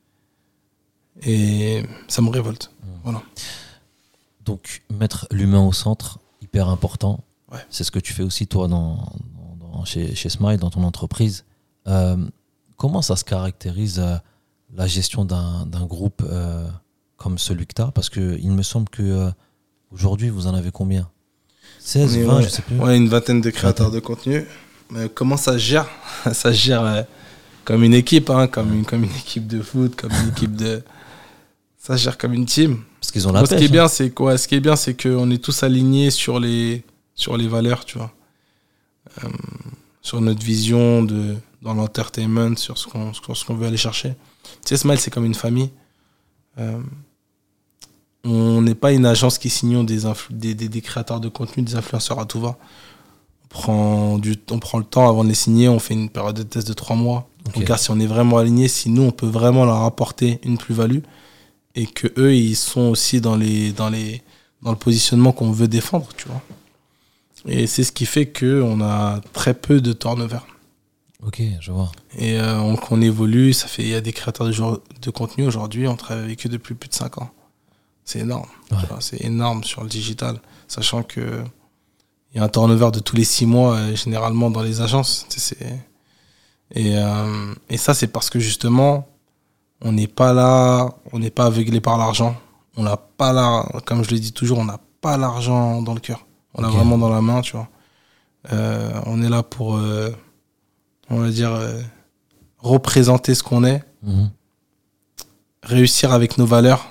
Et ça me révolte. Voilà. Donc, mettre l'humain au centre, hyper important. Ouais. C'est ce que tu fais aussi, toi, dans, dans- dans- chez, chez Smile, dans ton entreprise. Euh, comment ça se caractérise euh, la gestion d'un d'un groupe euh, comme celui que tu as? Parce qu'il me semble que euh, aujourd'hui, vous en avez combien? seize, On est, vingt, ouais, je sais plus. ouais, une vingtaine de créateurs de contenu. Mais comment ça se gère? Ça se gère euh, comme une équipe, hein, comme, une, comme une équipe de foot, comme une équipe de. Ça se gère comme une team. Parce qu'ils ont la Moi, ce qui est pêche, bien, hein. c'est quoi? Ce qui est bien, c'est qu'on est tous alignés sur les, sur les valeurs, tu vois. Euh, sur notre vision de, dans l'entertainment, sur ce qu'on, sur ce qu'on veut aller chercher. Tu sais, Smile, c'est comme une famille. Euh, on n'est pas une agence qui signe des, influ- des, des, des créateurs de contenu, des influenceurs à tout va. On prend, du, on prend le temps avant de les signer, on fait une période de test de trois mois. Ok. On regarde si on est vraiment aligné, si nous, on peut vraiment leur apporter une plus-value et que eux, ils sont aussi dans, les, dans, les, dans le positionnement qu'on veut défendre, tu vois. Et c'est ce qui fait qu'on a très peu de turnover. Ok, je vois. Et euh, on, on évolue, ça fait, il y a des créateurs de, jour, de contenu aujourd'hui, on travaille avec eux depuis plus de cinq ans. C'est énorme. Ouais. Tu vois, c'est énorme sur le digital, sachant que il y a un turnover de tous les six mois, euh, généralement, dans les agences. C'est... Et, euh, et ça, c'est parce que justement, on n'est pas là, on n'est pas aveuglé par l'argent. On n'a pas là, comme je le dis toujours, on n'a pas l'argent dans le cœur. On l'a Okay. vraiment dans la main, tu vois. Euh, on est là pour, euh, on va dire, euh, représenter ce qu'on est, mmh. réussir avec nos valeurs,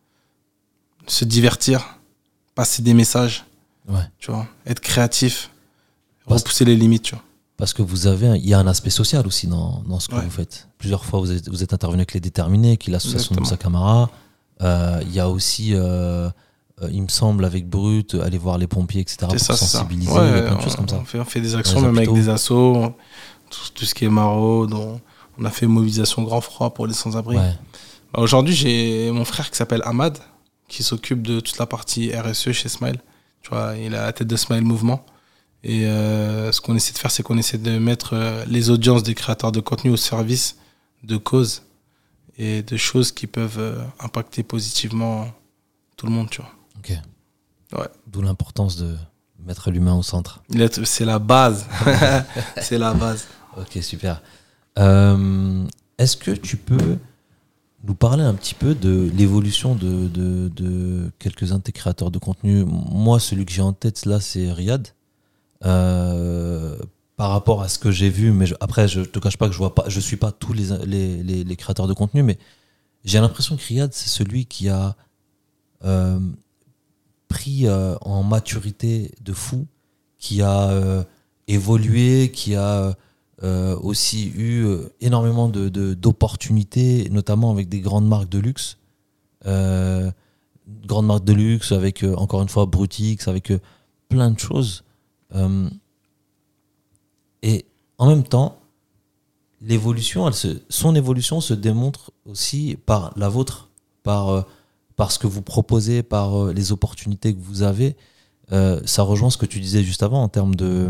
se divertir, passer des messages, ouais. tu vois, être créatif, Parce repousser les limites, tu vois. Parce que vous avez, il y a un aspect social aussi dans, dans ce que Ouais. vous faites. Plusieurs fois, vous êtes, vous êtes intervenu avec Les Déterminés, qui est l'association de Moussa Camara. Euh, il y a aussi, euh, euh, il me semble, avec Brut, aller voir les pompiers, et cetera, C'est pour ça, sensibiliser, c'est ça. Ouais, il y a plein de on, choses comme ça. On fait, on fait des actions, les même avec hôpitaux. des assos, tout, tout ce qui est maraude. On, on a fait mobilisation grand froid pour les sans-abri. Ouais. Bah, aujourd'hui, j'ai mon frère qui s'appelle Ahmad, qui s'occupe de toute la partie R S E chez Smile. Tu vois, il est à la tête de Smile Mouvement. Et euh, ce qu'on essaie de faire, c'est qu'on essaie de mettre euh, les audiences des créateurs de contenu au service de causes et de choses qui peuvent euh, impacter positivement tout le monde, tu vois. Ok. Ouais. D'où l'importance de mettre l'humain au centre. C'est la base. C'est la base. Ok, super. Euh, est-ce que tu peux nous parler un petit peu de l'évolution de, de, de quelques-uns de tes créateurs de contenu? Moi, celui que j'ai en tête, là, c'est Riyad. Euh, par rapport à ce que j'ai vu, mais je, après je te cache pas que je vois pas, je suis pas tous les, les, les, les créateurs de contenu, mais j'ai l'impression que Riyad, c'est celui qui a euh, pris euh, en maturité de fou, qui a euh, évolué, qui a euh, aussi eu euh, énormément de, de, d'opportunités, notamment avec des grandes marques de luxe, euh, grandes marques de luxe avec euh, encore une fois Brutix, avec euh, plein de choses. Euh, et en même temps, l'évolution, elle se, son évolution se démontre aussi par la vôtre, par, euh, par ce que vous proposez, par euh, les opportunités que vous avez. Euh, ça rejoint ce que tu disais juste avant en termes de,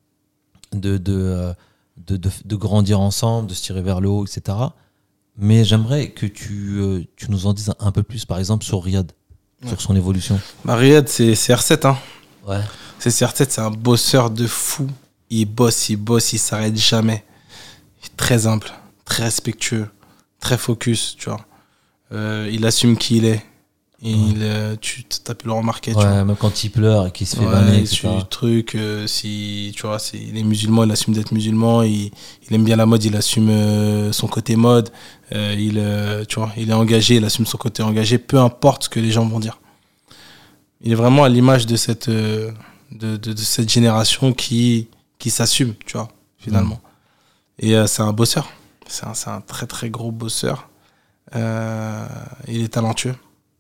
de, de, euh, de, de, de grandir ensemble, de se tirer vers le haut, et cetera. Mais j'aimerais que tu, euh, tu nous en dises un peu plus, par exemple, sur Riyad, ouais. sur son évolution. Bah, Riyad, c'est, c'est R sept, hein. Ouais. C'est R sept, c'est un bosseur de fou. Il bosse, il bosse, il s'arrête jamais. Il est très humble, très respectueux, très focus, tu vois. Euh, il assume qui il est. Et ouais. il, euh, tu as pu le remarquer. Ouais, tu vois. Même quand il pleure et qu'il se fait ouais, vanner, et cetera. Le truc, euh, si tu vois, c'est, il est musulman, il assume d'être musulman. Il, il aime bien la mode, il assume euh, son côté mode. Euh, il, euh, tu vois, il est engagé, il assume son côté engagé. Peu importe ce que les gens vont dire. Il est vraiment à l'image de cette, euh, de, de, de cette génération qui, qui s'assume, tu vois, finalement. Mmh. Et euh, c'est un bosseur. C'est un, c'est un très très gros bosseur. Euh, il est talentueux.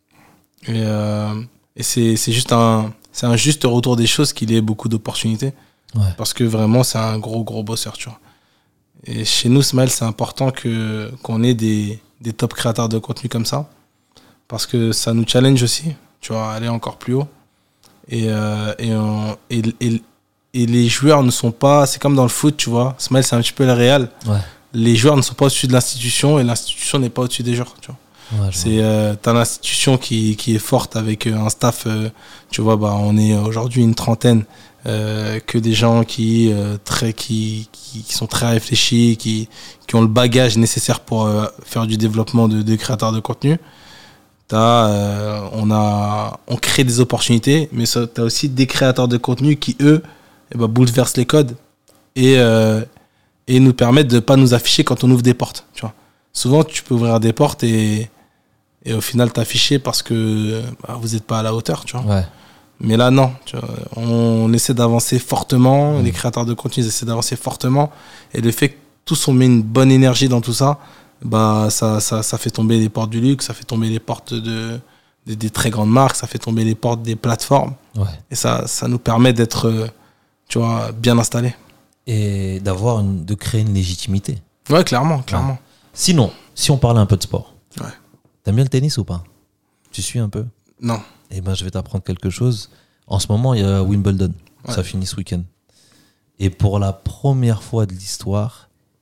Et, euh, et c'est, c'est juste un, c'est un juste retour des choses qu'il ait beaucoup d'opportunités. Ouais. Parce que vraiment, c'est un gros gros bosseur, tu vois. Et chez nous, Smile, c'est important que, qu'on ait des, des top créateurs de contenu comme ça. Parce que ça nous challenge aussi, tu vois, aller encore plus haut. Et, euh, et, on, et, et, et les joueurs ne sont pas... C'est comme dans le foot, tu vois. Smile, c'est un petit peu le Real. Ouais. Les joueurs ne sont pas au-dessus de l'institution et l'institution n'est pas au-dessus des joueurs, tu vois. Ouais, c'est euh, t'as l'institution qui, qui est forte avec un staff, euh, tu vois, bah, on est aujourd'hui une trentaine, euh, que des gens qui, euh, très, qui, qui, qui sont très réfléchis, qui, qui ont le bagage nécessaire pour euh, faire du développement de, de créateurs de contenu. T'as, euh, on, a, on crée des opportunités, mais tu as aussi des créateurs de contenu qui, eux, eh ben, bouleversent les codes et, euh, et nous permettent de ne pas nous afficher quand on ouvre des portes. Tu vois. Souvent, tu peux ouvrir des portes et, et au final t'afficher parce que bah, vous n'êtes pas à la hauteur. Tu vois. Ouais. Mais là, non. Tu vois, on, on essaie d'avancer fortement, mmh. les créateurs de contenu essaient d'avancer fortement, et le fait que tous on met une bonne énergie dans tout ça, bah ça, ça, ça fait tomber les portes du luxe, ça fait tomber les portes de, de, des très grandes marques, ça fait tomber les portes des plateformes. Ouais. Et ça, ça nous permet d'être, tu vois, bien installés. Et d'avoir une, de créer une légitimité. Ouais, clairement, clairement. Ouais. Sinon, si on parlait un peu de sport, ouais. T'aimes bien le tennis ou pas? Tu suis un peu? Non. Eh ben, je vais t'apprendre quelque chose. En ce moment, il y a Wimbledon. Ouais. Ça finit ce week-end. Et pour la première fois de l'histoire,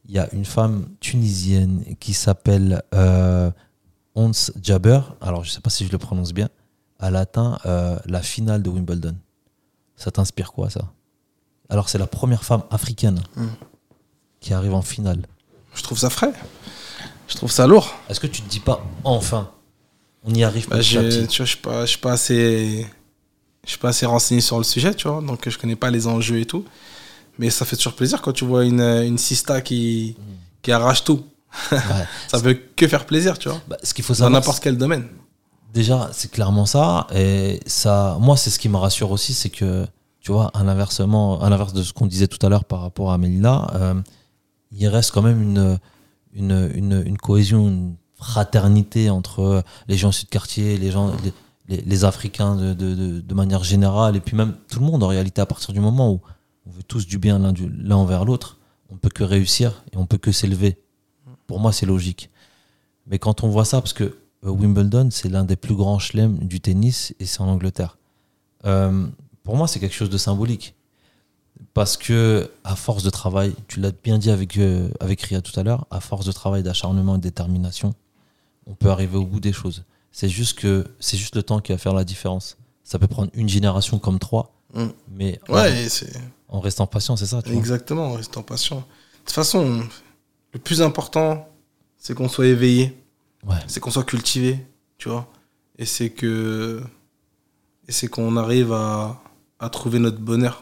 il y a une femme tunisienne qui s'appelle euh, Ons Jabeur. Alors, je ne sais pas si je le prononce bien. Elle a atteint euh, la finale de Wimbledon. Ça t'inspire quoi, ça? Alors, c'est la première femme africaine mm. qui arrive en finale. Je trouve ça frais. Je trouve ça lourd. Est-ce que tu te dis pas, enfin, on y arrive bah, petit à petit? Tu vois, je suis pas, je suis pas assez, je suis pas assez renseigné sur le sujet, tu vois, donc je connais pas les enjeux et tout. Mais ça fait toujours plaisir quand tu vois une, une sista qui, mm. qui arrache tout. Ouais. Ça peut que faire plaisir, tu vois. Bah, ce qu'il faut savoir, dans n'importe quel domaine. Déjà, c'est clairement ça. Et ça, moi, c'est ce qui me rassure aussi, c'est que, tu vois, à l'inversement, à l'inverse de ce qu'on disait tout à l'heure par rapport à Melilla, euh, il reste quand même une, une, une, une cohésion, une fraternité entre les gens issus de quartier, les gens, les, les, les Africains de, de, de, de manière générale, et puis même tout le monde en réalité, à partir du moment où on veut tous du bien l'un, du, l'un envers l'autre, on peut que réussir et on peut que s'élever. Pour moi, c'est logique. Mais quand on voit ça, parce que Wimbledon, c'est l'un des plus grands chelems du tennis et c'est en Angleterre. Euh, pour moi, c'est quelque chose de symbolique. Parce que, à force de travail, tu l'as bien dit avec, euh, avec Ria tout à l'heure, à force de travail, d'acharnement et de détermination, on peut arriver au bout des choses. C'est juste que c'est juste le temps qui va faire la différence. Ça peut prendre une génération comme trois, mmh. mais ouais, en, c'est... en restant patient, c'est ça, tu Exactement, vois. En restant patient. De toute façon, le plus important, c'est qu'on soit éveillé, ouais. c'est qu'on soit cultivé, tu vois, et c'est que, et c'est qu'on arrive à, à trouver notre bonheur.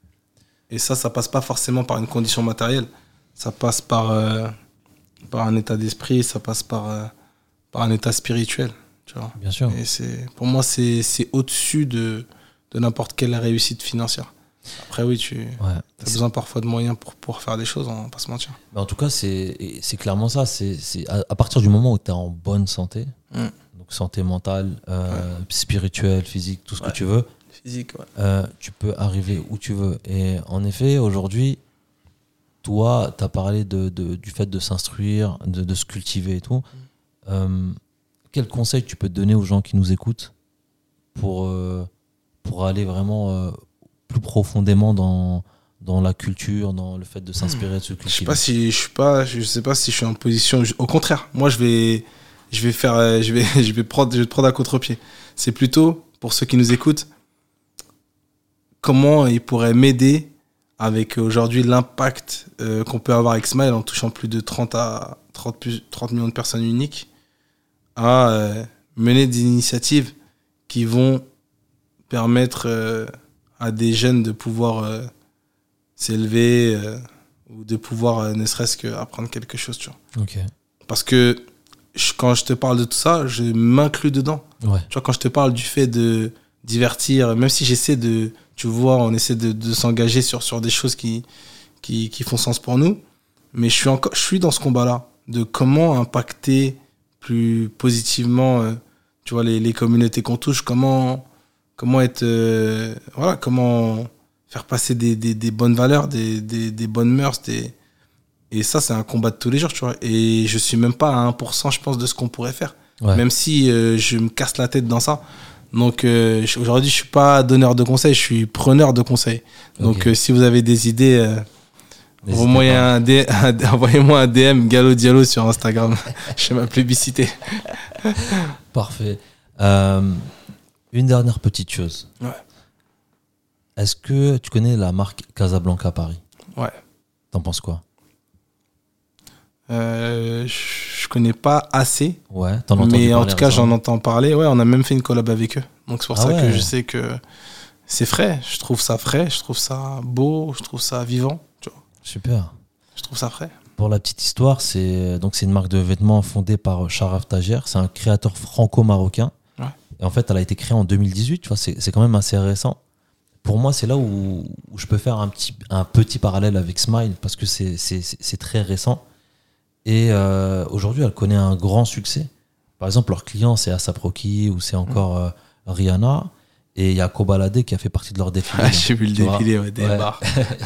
Et ça, ça passe pas forcément par une condition matérielle. Ça passe par, euh, par un état d'esprit, ça passe par, euh, par un état spirituel, tu vois. Bien sûr. Et c'est, pour moi, c'est, c'est au-dessus de, de n'importe quelle réussite financière. Après, oui, tu ouais. as besoin parfois de moyens pour pouvoir faire des choses, on va pas se mentir. Mais en tout cas, c'est, c'est clairement ça. C'est, c'est à, à partir du moment où tu es en bonne santé, mm. donc santé mentale, euh, ouais. spirituelle, physique, tout ce ouais. que tu veux, physique, ouais. euh, tu peux arriver où tu veux. Et en effet, aujourd'hui, toi, tu as parlé de, de, du fait de s'instruire, de, de se cultiver et tout. Mm. Euh, quel conseil tu peux te donner aux gens qui nous écoutent pour, euh, pour aller vraiment... Euh, plus profondément dans, dans la culture, dans le fait de s'inspirer de ce culture. Je sais pas si je suis pas, je sais pas si je suis en position. Au contraire, moi je vais, je vais faire, je vais, je vais prendre, je vais te prendre à contre-pied. C'est plutôt pour ceux qui nous écoutent, comment ils pourraient m'aider avec aujourd'hui l'impact euh, qu'on peut avoir avec Smile en touchant plus de trente à trente, plus, trente millions de personnes uniques à euh, mener des initiatives qui vont permettre euh, à des jeunes de pouvoir euh, s'élever euh, ou de pouvoir euh, ne serait-ce qu'apprendre quelque chose, tu vois. Okay. Parce que je, quand je te parle de tout ça, je m'inclus dedans. Ouais. Tu vois, quand je te parle du fait de divertir, même si j'essaie de, tu vois, on essaie de, de s'engager sur, sur des choses qui, qui, qui font sens pour nous, mais je suis, encore, je suis dans ce combat-là, de comment impacter plus positivement euh, tu vois, les, les communautés qu'on touche, comment... Comment être, euh, voilà, comment faire passer des, des, des bonnes valeurs, des, des, des bonnes mœurs. Des... Et ça, c'est un combat de tous les jours, tu vois. Et je suis même pas à un pour cent, je pense, de ce qu'on pourrait faire. Ouais. Même si euh, je me casse la tête dans ça. Donc, euh, aujourd'hui, je suis pas donneur de conseils, je suis preneur de conseils. Donc, okay. euh, si vous avez des idées, euh, envoyez-moi un, D... envoyez-moi un D M Gallo Diallo sur Instagram. Je vais ma plébiscité. Parfait. Euh... Une dernière petite chose. Ouais. Est-ce que tu connais la marque Casablanca Paris ? Ouais. T'en penses quoi ? euh, Je connais pas assez. Ouais, t'en entends Mais en tout cas, j'en entends parler. Ouais, on a même fait une collab avec eux. Donc c'est pour ah ça ouais. que je sais que c'est frais. Je trouve ça frais, je trouve ça beau, je trouve ça vivant. Tu vois. Super. Je trouve ça frais. Pour la petite histoire, c'est, donc c'est une marque de vêtements fondée par Sharaf Tajer. C'est un créateur franco-marocain. Et en fait, elle a été créée en deux mille dix-huit, tu vois, c'est, c'est quand même assez récent. Pour moi, c'est là où, où je peux faire un petit, un petit parallèle avec Smile, parce que c'est, c'est, c'est très récent. Et euh, aujourd'hui, elle connaît un grand succès. Par exemple, leurs clients, c'est Asap Rocky ou c'est encore euh, Rihanna. Et il y a Kobalade qui a fait partie de leur défilé. Ah, j'ai vu le défilé, ouais, des ouais. bars.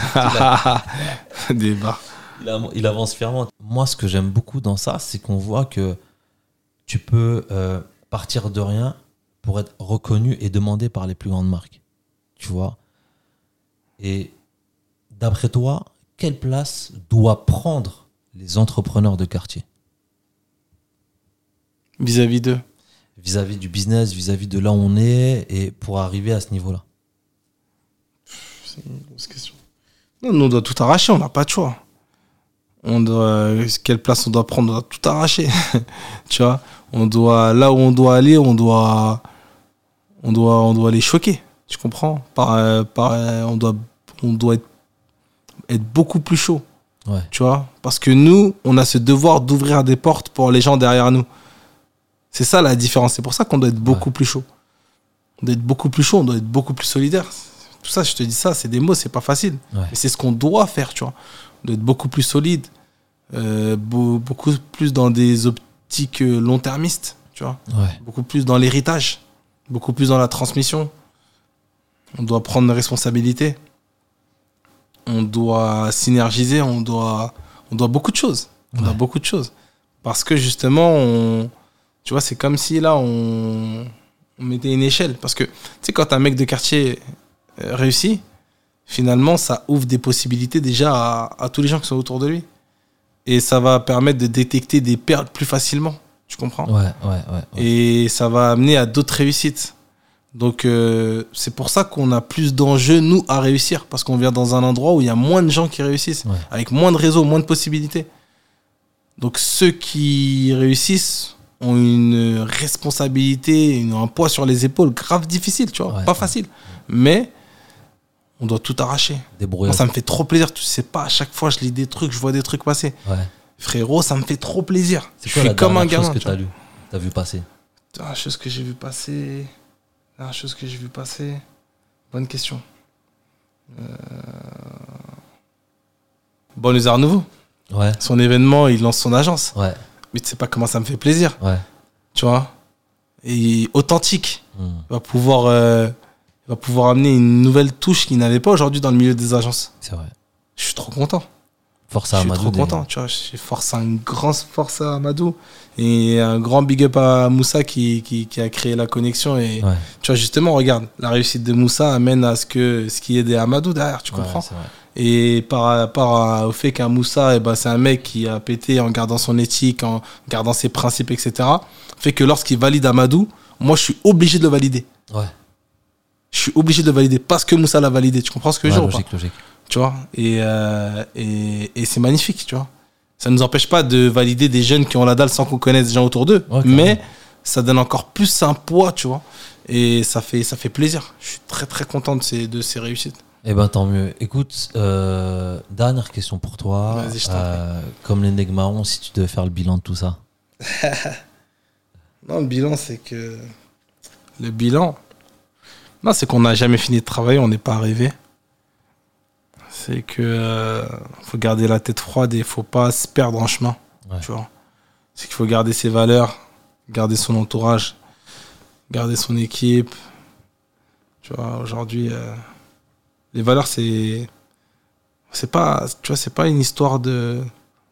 Des bars. Il, il avance fièrement. Moi, ce que j'aime beaucoup dans ça, c'est qu'on voit que tu peux euh, partir de rien pour être reconnu et demandé par les plus grandes marques. Tu vois ? Et d'après toi, quelle place doit prendre les entrepreneurs de quartier vis-à-vis d'eux? Vis-à-vis du business, vis-à-vis de là où on est, et pour arriver à ce niveau-là. C'est une grosse question. Non, nous, on doit tout arracher, on n'a pas de choix. On doit, quelle place on doit prendre, on doit tout arracher. Tu vois, on doit, là où on doit aller, on doit, on doit, on doit les choquer. Tu comprends? Par, par, on doit, on doit être, être beaucoup plus chaud. Ouais. Tu vois, parce que nous, on a ce devoir d'ouvrir des portes pour les gens derrière nous. C'est ça la différence. C'est pour ça qu'on doit être beaucoup ouais. plus chaud. On doit être beaucoup plus chaud, on doit être beaucoup plus solidaire. Tout ça, je te dis ça, c'est des mots, c'est pas facile. Ouais. Mais c'est ce qu'on doit faire, tu vois. On doit être beaucoup plus solide, euh, be- beaucoup plus dans des optiques long-termistes, tu vois. Ouais. Beaucoup plus dans l'héritage, beaucoup plus dans la transmission. On doit prendre nos responsabilités. On doit synergiser, on doit, on doit beaucoup de choses. On ouais. doit beaucoup de choses. Parce que justement, on, tu vois, c'est comme si là, on, on mettait une échelle. Parce que, tu sais, quand un mec de quartier réussit, finalement, ça ouvre des possibilités déjà à, à tous les gens qui sont autour de lui. Et ça va permettre de détecter des perles plus facilement. Tu comprends ? Ouais, ouais, ouais, ouais. Et ça va amener à d'autres réussites. Donc, euh, c'est pour ça qu'on a plus d'enjeux, nous, à réussir. Parce qu'on vient dans un endroit où il y a moins de gens qui réussissent. Ouais. Avec moins de réseaux, moins de possibilités. Donc, ceux qui réussissent ont une responsabilité, une, un poids sur les épaules grave difficile, tu vois. Ouais, pas ouais. facile. Mais on doit tout arracher. Moi, ça me fait trop plaisir. Tu sais pas, à chaque fois, je lis des trucs, je vois des trucs passer. Ouais. Frérot, ça me fait trop plaisir. C'est quoi je suis comme un gamin. Chose que t'as lu, t'as vu passer? La chose que j'ai vu passer... La chose que j'ai vu passer... Bonne question. Euh... Banlieusards Nouveau. Ouais. Son événement, il lance son agence. Ouais. Mais tu sais pas comment ça me fait plaisir. Ouais. Tu vois. Et authentique. Mmh. Il va pouvoir... Euh... Il va pouvoir amener une nouvelle touche qu'il n'avait pas aujourd'hui dans le milieu des agences. C'est vrai. Je suis trop content. Force à Amadou. Je suis trop content. Tu vois, j'ai force à une grande force à Amadou et un grand big up à Moussa qui, qui, qui a créé la connexion. Et ouais. tu vois, justement, regarde, la réussite de Moussa amène à ce que ce qui est des Amadou derrière, tu comprends? Ouais, c'est vrai. Et par rapport au fait qu'un Moussa, eh ben, c'est un mec qui a pété en gardant son éthique, en gardant ses principes, et cetera, fait que lorsqu'il valide Amadou, moi, je suis obligé de le valider. Ouais. Je suis obligé de le valider parce que Moussa l'a validé. Tu comprends ce que je veux ouais, dire logique, ou pas? Logique. Tu vois, et, euh, et, et c'est magnifique, tu vois. Ça ne nous empêche pas de valider des jeunes qui ont la dalle sans qu'on connaisse des gens autour d'eux. Ouais, mais ça donne encore plus un poids, tu vois. Et ça fait, ça fait plaisir. Je suis très, très content de ces, de ces réussites. Eh ben, tant mieux. Écoute, euh, dernière question pour toi. Vas-y, je t'en euh, comme les Negmarons, si tu devais faire le bilan de tout ça. Non, le bilan, c'est que... Le bilan... Non, c'est qu'on n'a jamais fini de travailler, on n'est pas arrivé. C'est que euh, faut garder la tête froide et il faut pas se perdre en chemin. Ouais. Tu vois. C'est qu'il faut garder ses valeurs, garder son entourage, garder son équipe. Tu vois, aujourd'hui, euh, les valeurs, c'est... C'est pas, tu vois, c'est pas une histoire de...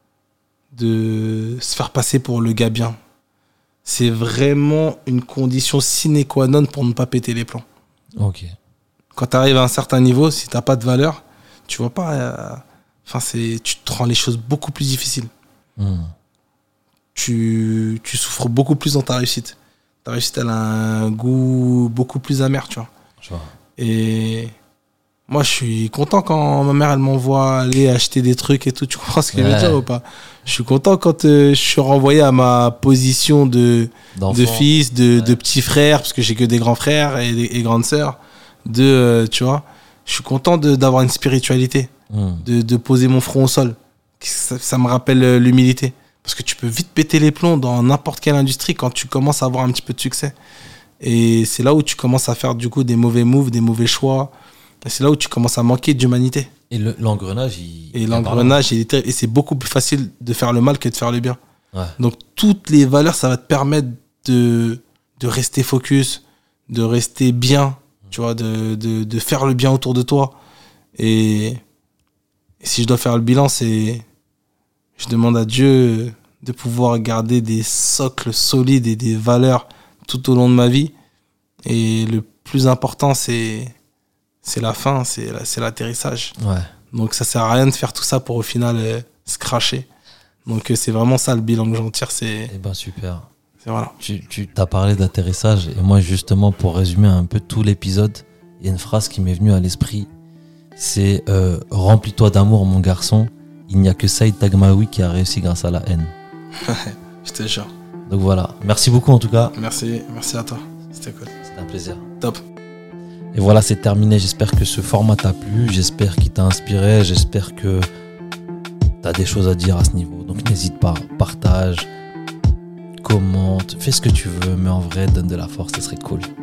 de se faire passer pour le gars bien. C'est vraiment une condition sine qua non pour ne pas péter les plombs. Ok. Quand tu arrives à un certain niveau, si tu n'as pas de valeur, tu vois pas. Euh, enfin, c'est, tu te rends les choses beaucoup plus difficiles. Mmh. Tu, tu souffres beaucoup plus dans ta réussite. Ta réussite, elle a un goût beaucoup plus amer, tu vois. Je vois. Et moi, je suis content quand ma mère, elle m'envoie aller acheter des trucs et tout. Tu comprends ce que ouais. je veux dire ou pas? Je suis content quand euh, je suis renvoyé à ma position de, de fils, de, ouais. de petit frère, parce que j'ai que des grands frères et des et grandes sœurs. De, euh, tu vois, je suis content de, d'avoir une spiritualité, mmh. de, de poser mon front au sol. Ça, ça me rappelle euh, l'humilité. Parce que tu peux vite péter les plombs dans n'importe quelle industrie quand tu commences à avoir un petit peu de succès. Et c'est là où tu commences à faire du coup des mauvais moves, des mauvais choix. Et c'est là où tu commences à manquer d'humanité. Et le, l'engrenage, il... Et l'engrenage, il est, et c'est beaucoup plus facile de faire le mal que de faire le bien. Ouais. Donc, toutes les valeurs, ça va te permettre de, de rester focus, de rester bien, tu vois, de, de, de faire le bien autour de toi. Et, et si je dois faire le bilan, c'est... Je demande à Dieu de pouvoir garder des socles solides et des valeurs tout au long de ma vie. Et le plus important, c'est... c'est la fin, c'est, la, c'est l'atterrissage. Ouais. Donc ça sert à rien de faire tout ça pour au final euh, se cracher. Donc, euh, c'est vraiment ça le bilan que j'en tire. C'est, Eh ben, super. c'est voilà. Tu, tu t'as parlé d'atterrissage et moi justement pour résumer un peu tout l'épisode, il y a une phrase qui m'est venue à l'esprit, c'est euh, remplis-toi d'amour mon garçon, il n'y a que Saïd Taghmaoui qui a réussi grâce à la haine. Je te jure. Donc voilà, merci beaucoup en tout cas. Merci, merci à toi. C'était cool. C'était un plaisir. Top. Et voilà, c'est terminé. J'espère que ce format t'a plu, j'espère qu'il t'a inspiré, j'espère que t'as des choses à dire à ce niveau. Donc n'hésite pas, partage, commente, fais ce que tu veux, mais en vrai, donne de la force, ce serait cool.